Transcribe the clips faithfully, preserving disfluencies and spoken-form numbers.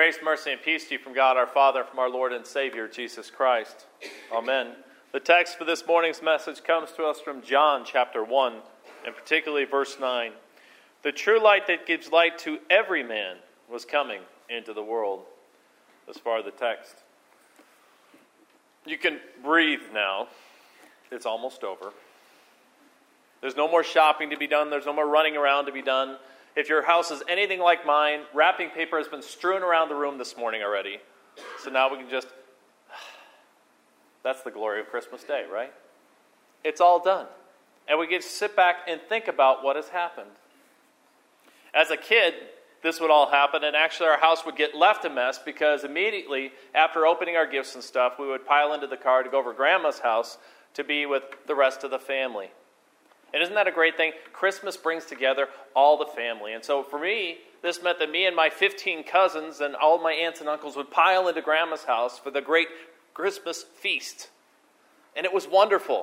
Grace, mercy, and peace to you from God our Father and from our Lord and Savior, Jesus Christ. Amen. The text for this morning's message comes to us from John chapter one, and particularly verse nine. The true light that gives light to every man was coming into the world. As far as the text. You can breathe now. It's almost over. There's no more shopping to be done. There's no more running around to be done. If your house is anything like mine, wrapping paper has been strewn around the room this morning already. So now we can just... That's the glory of Christmas Day, right? It's all done. And we get to sit back and think about what has happened. As a kid, this would all happen, and actually our house would get left a mess because immediately after opening our gifts and stuff, we would pile into the car to go over to Grandma's house to be with the rest of the family. And isn't that a great thing? Christmas brings together all the family. And so for me, this meant that me and my fifteen cousins and all my aunts and uncles would pile into Grandma's house for the great Christmas feast. And it was wonderful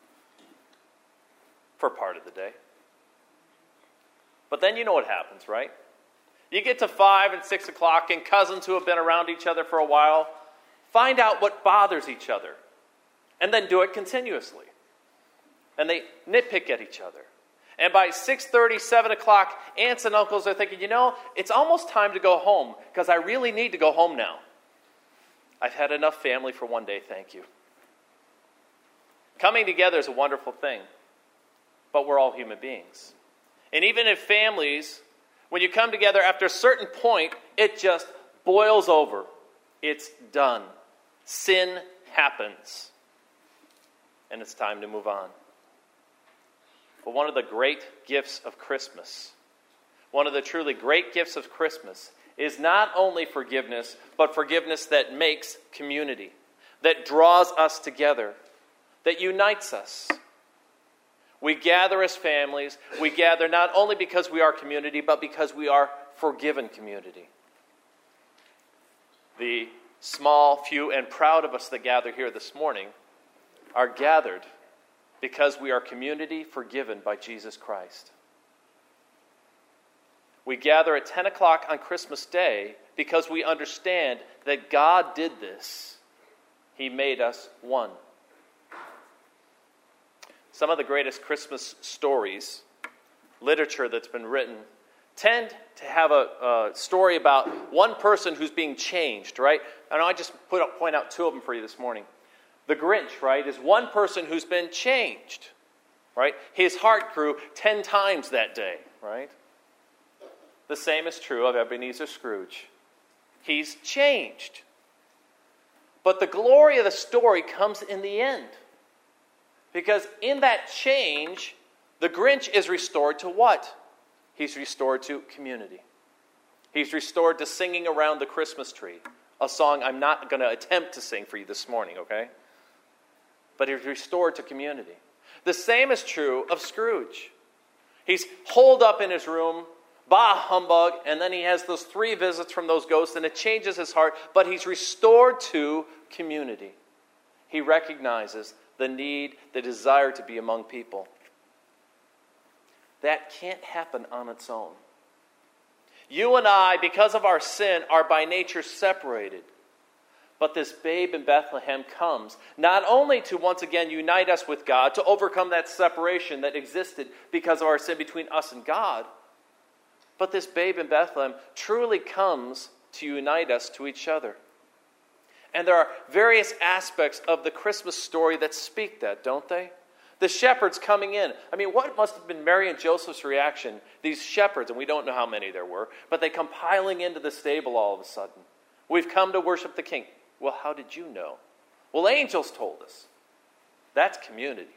for part of the day. But then you know what happens, right? You get to five and six o'clock, and cousins who have been around each other for a while find out what bothers each other, and then do it continuously. And they nitpick at each other. And by six thirty, seven o'clock, aunts and uncles are thinking, you know, it's almost time to go home, because I really need to go home now. I've had enough family for one day, thank you. Coming together is a wonderful thing, but we're all human beings. And even in families, when you come together after a certain point, it just boils over. It's done. Sin happens. And it's time to move on. But one of the great gifts of Christmas, one of the truly great gifts of Christmas, is not only forgiveness, but forgiveness that makes community, that draws us together, that unites us. We gather as families. We gather not only because we are community, but because we are forgiven community. The small, few, and proud of us that gather here this morning are gathered because we are community forgiven by Jesus Christ. We gather at ten o'clock on Christmas Day because we understand that God did this. He made us one. Some of the greatest Christmas stories, literature that's been written, tend to have a, a story about one person who's being changed, right? And I just put up, point out two of them for you this morning. The Grinch, right, is one person who's been changed, right? His heart grew ten times that day, right? The same is true of Ebenezer Scrooge. He's changed. But the glory of the story comes in the end. Because in that change, the Grinch is restored to what? He's restored to community. He's restored to singing around the Christmas tree. A song I'm not going to attempt to sing for you this morning, okay? But he's restored to community. The same is true of Scrooge. He's holed up in his room, bah humbug, and then he has those three visits from those ghosts, and it changes his heart, but he's restored to community. He recognizes the need, the desire to be among people. That can't happen on its own. You and I, because of our sin, are by nature separated. But this babe in Bethlehem comes not only to once again unite us with God, to overcome that separation that existed because of our sin between us and God, but this babe in Bethlehem truly comes to unite us to each other. And there are various aspects of the Christmas story that speak that, don't they? The shepherds coming in. I mean, what must have been Mary and Joseph's reaction? These shepherds, and we don't know how many there were, but they come piling into the stable all of a sudden. We've come to worship the King. Well, how did you know? Well, angels told us. That's community.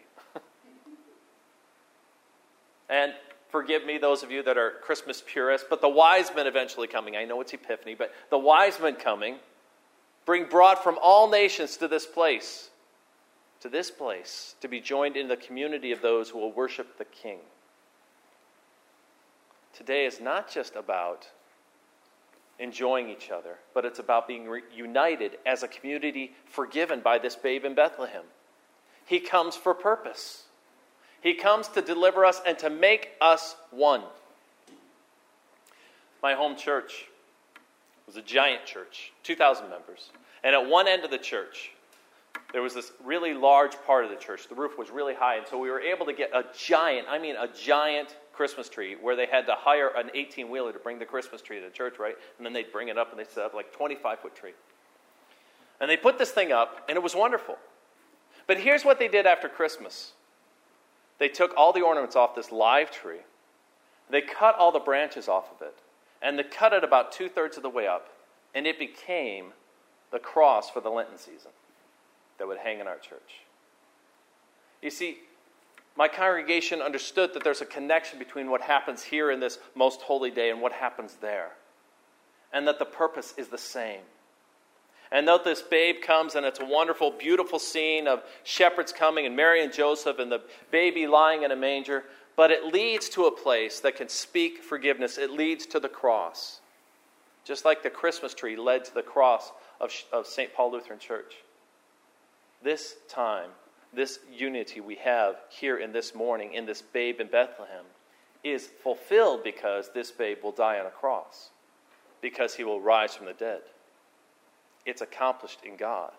And forgive me, those of you that are Christmas purists, but the wise men eventually coming. I know it's Epiphany, but the wise men coming bring brought from all nations to this place, to this place, to be joined in the community of those who will worship the King. Today is not just about enjoying each other, but it's about being re- united as a community forgiven by this babe in Bethlehem. He comes for purpose. He comes to deliver us and to make us one. My home church was a giant church, two thousand members. And at one end of the church, there was this really large part of the church. The roof was really high, and so we were able to get a giant, I mean a giant Christmas tree where they had to hire an eighteen-wheeler to bring the Christmas tree to the church, right? And then they'd bring it up, and they'd set up like a twenty-five-foot tree. And they put this thing up, and it was wonderful. But here's what they did after Christmas. They took all the ornaments off this live tree. They cut all the branches off of it. And they cut it about two-thirds of the way up. And it became the cross for the Lenten season that would hang in our church. You see, my congregation understood that there's a connection between what happens here in this most holy day and what happens there. And that the purpose is the same. And though this babe comes, and it's a wonderful, beautiful scene of shepherds coming and Mary and Joseph and the baby lying in a manger, but it leads to a place that can speak forgiveness. It leads to the cross. Just like the Christmas tree led to the cross of, of Saint Paul Lutheran Church. This time, this unity we have here in this morning, in this babe in Bethlehem, is fulfilled because this babe will die on a cross. Because he will rise from the dead. It's accomplished in God.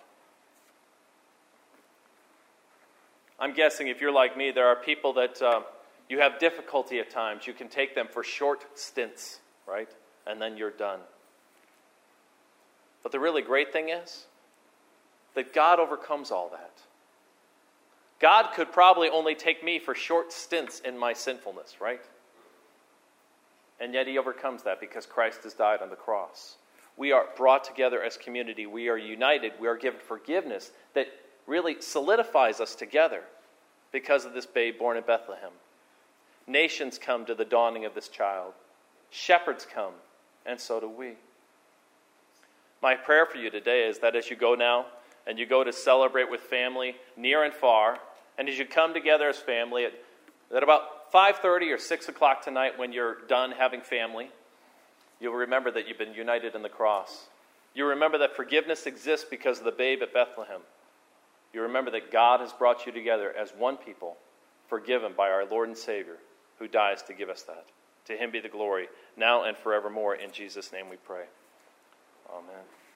I'm guessing if you're like me, there are people that uh, you have difficulty at times. You can take them for short stints, right? And then you're done. But the really great thing is that God overcomes all that. God could probably only take me for short stints in my sinfulness, right? And yet he overcomes that because Christ has died on the cross. We are brought together as community. We are united. We are given forgiveness that really solidifies us together because of this babe born in Bethlehem. Nations come to the dawning of this child. Shepherds come, and so do we. My prayer for you today is that as you go now, and you go to celebrate with family near and far, and as you come together as family at, at about five thirty or six o'clock tonight when you're done having family, you'll remember that you've been united in the cross. You remember that forgiveness exists because of the babe at Bethlehem. You remember that God has brought you together as one people, forgiven by our Lord and Savior, who dies to give us that. To him be the glory, now and forevermore. In Jesus' name we pray. Amen.